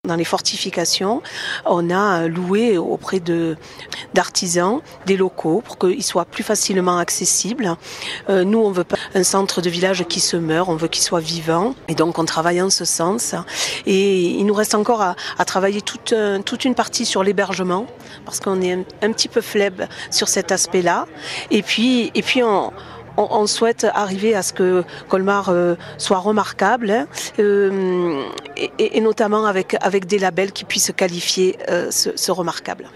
dans les fortifications, on a loué auprès d'artisans des locaux pour qu'ils soient plus facilement accessibles. Nous, on veut pas un centre de village qui se meurt, on veut qu'il soit vivant. Et donc, on travaille en ce sens. Et il nous reste encore à travailler toute une partie sur l'hébergement, parce qu'on est un petit peu faible sur cet aspect-là. Et puis on souhaite arriver à ce que Colmar soit remarquable, et notamment avec des labels qui puissent qualifier ce remarquable.